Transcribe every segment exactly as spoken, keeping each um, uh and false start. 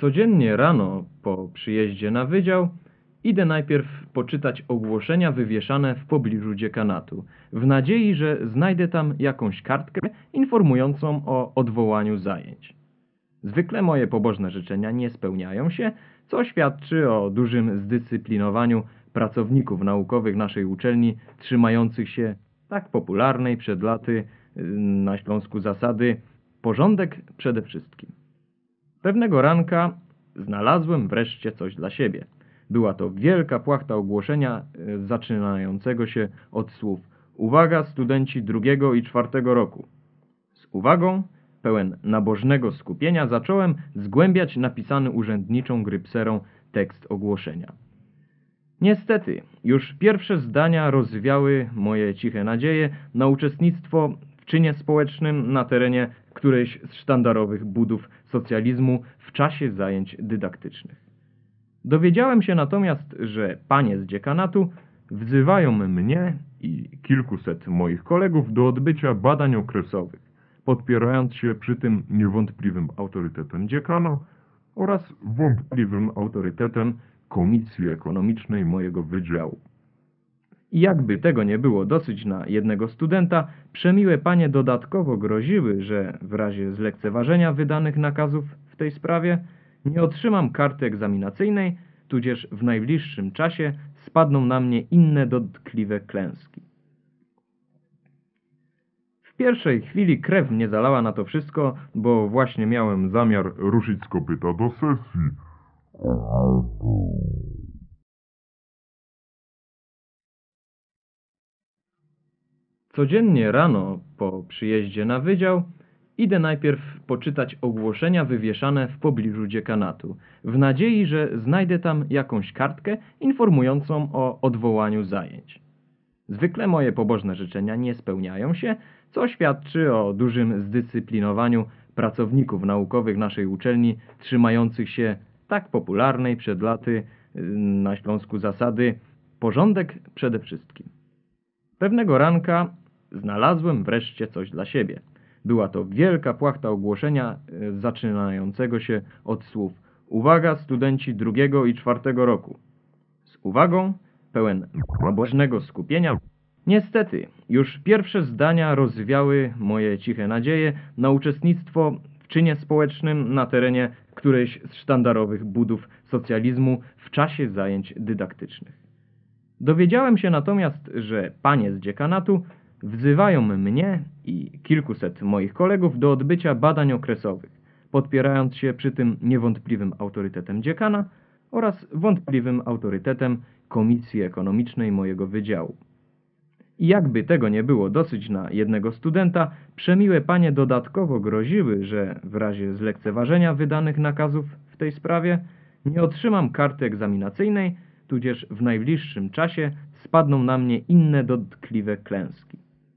Codziennie rano po przyjeździe na wydział idę najpierw poczytać ogłoszenia wywieszane w pobliżu dziekanatu, w nadziei, że znajdę tam jakąś kartkę informującą o odwołaniu zajęć. Zwykle moje pobożne życzenia nie spełniają się, co świadczy o dużym zdyscyplinowaniu pracowników naukowych naszej uczelni, trzymających się tak popularnej przed laty yy, na Śląsku zasady porządek przede wszystkim. Pewnego ranka znalazłem wreszcie coś dla siebie. Była to wielka płachta ogłoszenia e, zaczynającego się od słów: uwaga, studenci drugiego i czwartego roku. Z uwagą, pełen nabożnego skupienia, zacząłem zgłębiać napisany urzędniczą grypserą tekst ogłoszenia. Niestety, już pierwsze zdania rozwiały moje ciche nadzieje na uczestnictwo w czynie społecznym na terenie którejś z sztandarowych budów socjalizmu w czasie zajęć dydaktycznych. Dowiedziałem się natomiast, że panie z dziekanatu wzywają mnie i kilkuset moich kolegów do odbycia badań okresowych, podpierając się przy tym niewątpliwym autorytetem dziekana oraz wątpliwym autorytetem Komisji Ekonomicznej mojego wydziału. I jakby tego nie było dosyć na jednego studenta, przemiłe panie dodatkowo groziły, że w razie zlekceważenia wydanych nakazów w tej sprawie nie otrzymam karty egzaminacyjnej, tudzież w najbliższym czasie spadną na mnie inne dotkliwe klęski. W pierwszej chwili krew mnie zalała na to wszystko, bo właśnie miałem zamiar ruszyć z kopyta do sesji. Codziennie rano po przyjeździe na wydział idę najpierw poczytać ogłoszenia wywieszane w pobliżu dziekanatu, w nadziei, że znajdę tam jakąś kartkę informującą o odwołaniu zajęć. Zwykle moje pobożne życzenia nie spełniają się, co świadczy o dużym zdyscyplinowaniu pracowników naukowych naszej uczelni, trzymających się tak popularnej przed laty yy, na Śląsku zasady porządek przede wszystkim. Pewnego ranka znalazłem wreszcie coś dla siebie. Była to wielka płachta ogłoszenia e, zaczynającego się od słów: uwaga, studenci drugiego i czwartego roku. Z uwagą, pełen nabożnego skupienia. Niestety, już pierwsze zdania rozwiały moje ciche nadzieje na uczestnictwo w czynie społecznym na terenie którejś z sztandarowych budów socjalizmu w czasie zajęć dydaktycznych. Dowiedziałem się natomiast, że panie z dziekanatu wzywają mnie i kilkuset moich kolegów do odbycia badań okresowych, podpierając się przy tym niewątpliwym autorytetem dziekana oraz wątpliwym autorytetem Komisji Ekonomicznej mojego wydziału. I jakby tego nie było dosyć na jednego studenta, przemiłe panie dodatkowo groziły, że w razie zlekceważenia wydanych nakazów w tej sprawie nie otrzymam karty egzaminacyjnej, tudzież w najbliższym czasie spadną na mnie inne dotkliwe klęski.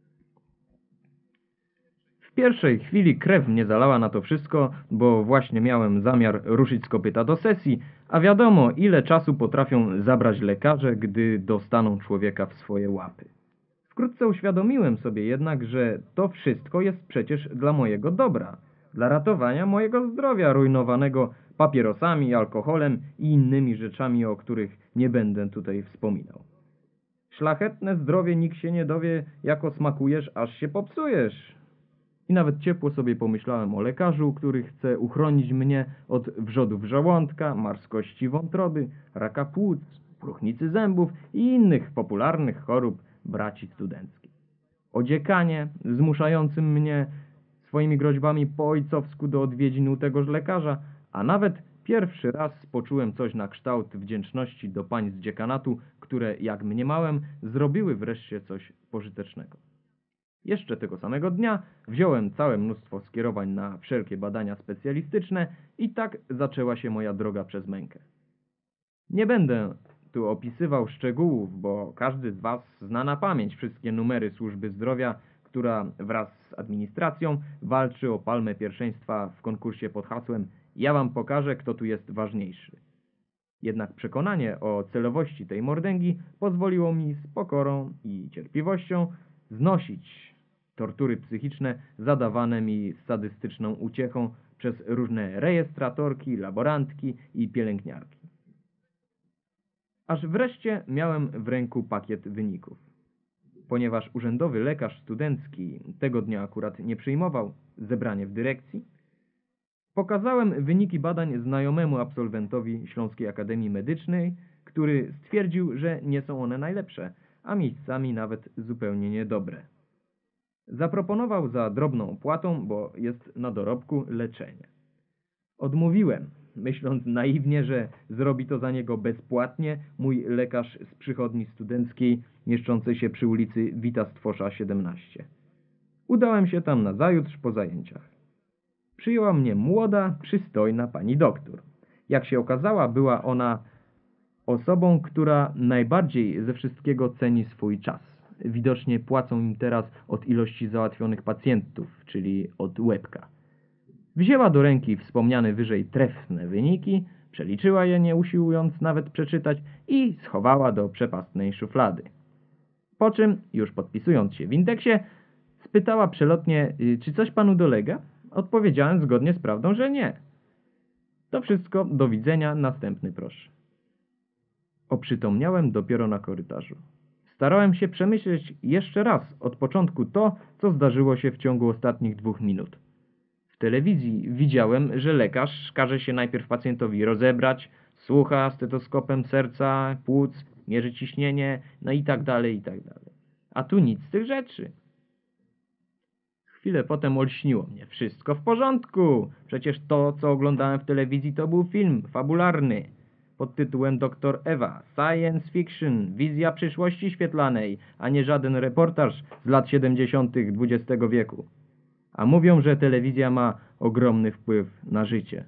W pierwszej chwili krew mnie zalała na to wszystko, bo właśnie miałem zamiar ruszyć z kopyta do sesji, a wiadomo, ile czasu potrafią zabrać lekarze, gdy dostaną człowieka w swoje łapy. Wkrótce uświadomiłem sobie jednak, że to wszystko jest przecież dla mojego dobra, dla ratowania mojego zdrowia rujnowanego papierosami, alkoholem i innymi rzeczami, o których nie będę tutaj wspominał. Szlachetne zdrowie nikt się nie dowie, jako smakujesz, aż się popsujesz. I nawet ciepło sobie pomyślałem o lekarzu, który chce uchronić mnie od wrzodów żołądka, marskości wątroby, raka płuc, próchnicy zębów i innych popularnych chorób braci studenckich. O dziekanie, zmuszającym mnie swoimi groźbami po ojcowsku do odwiedzin u tegoż lekarza, a nawet pierwszy raz poczułem coś na kształt wdzięczności do pań z dziekanatu, które, jak mniemałem, zrobiły wreszcie coś pożytecznego. Jeszcze tego samego dnia wziąłem całe mnóstwo skierowań na wszelkie badania specjalistyczne i tak zaczęła się moja droga przez mękę. Nie będę tu opisywał szczegółów, bo każdy z was zna na pamięć wszystkie numery służby zdrowia, która wraz z administracją walczy o palmę pierwszeństwa w konkursie pod hasłem „Ja wam pokażę, kto tu jest ważniejszy”. Jednak przekonanie o celowości tej mordęgi pozwoliło mi z pokorą i cierpliwością znosić tortury psychiczne zadawane mi z sadystyczną uciechą przez różne rejestratorki, laborantki i pielęgniarki. Aż wreszcie miałem w ręku pakiet wyników. Ponieważ urzędowy lekarz studencki tego dnia akurat nie przyjmował zebranie w dyrekcji, pokazałem wyniki badań znajomemu absolwentowi Śląskiej Akademii Medycznej, który stwierdził, że nie są one najlepsze, a miejscami nawet zupełnie niedobre. Zaproponował za drobną opłatą, bo jest na dorobku, leczenie. Odmówiłem, myśląc naiwnie, że zrobi to za niego bezpłatnie mój lekarz z przychodni studenckiej mieszczącej się przy ulicy Wita Stwosza siedemnaście. Udałem się tam nazajutrz po zajęciach. Przyjęła mnie młoda, przystojna pani doktor. Jak się okazała, była ona osobą, która najbardziej ze wszystkiego ceni swój czas. Widocznie płacą im teraz od ilości załatwionych pacjentów, czyli od łebka. Wzięła do ręki wspomniane wyżej trefne wyniki, przeliczyła je, nie usiłując nawet przeczytać, i schowała do przepastnej szuflady. Po czym, już podpisując się w indeksie, spytała przelotnie, czy coś panu dolega? Odpowiedziałem zgodnie z prawdą, że nie. To wszystko, do widzenia, następny proszę. Oprzytomniałem dopiero na korytarzu. Starałem się przemyśleć jeszcze raz od początku to, co zdarzyło się w ciągu ostatnich dwóch minut. W telewizji widziałem, że lekarz każe się najpierw pacjentowi rozebrać, słucha stetoskopem serca, płuc, mierzy ciśnienie, no i tak dalej, i tak dalej. A tu nic z tych rzeczy. Chwilę potem olśniło mnie. Wszystko w porządku. Przecież to, co oglądałem w telewizji, to był film fabularny pod tytułem doktor Ewa. Science fiction, wizja przyszłości świetlanej, a nie żaden reportaż z lat siedemdziesiątych dwudziestego wieku. A mówią, że telewizja ma ogromny wpływ na życie.